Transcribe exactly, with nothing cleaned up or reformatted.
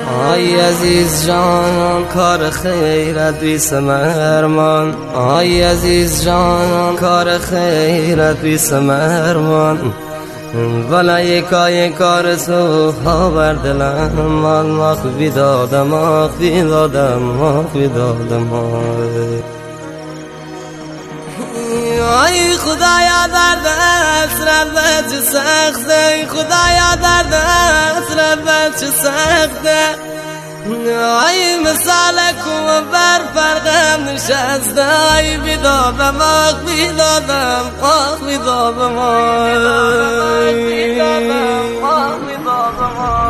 آی عزیز جانان کار خیرت بی ثمرمان، آی عزیز جانان کار خیرت بی ثمرمان، ولی یکای کار سو ها بر دلم من مخ بیدادم مخ بیدادم مخ بیدادم. آی خدایا در دست رفت چه سخته، خدایا در دست رفت چه سخته، آی مثال کو بر فرقم نشسته، آی بیدادم آخ بیدادم آخ بیدادم آخ بیدادم آخ بیدادم.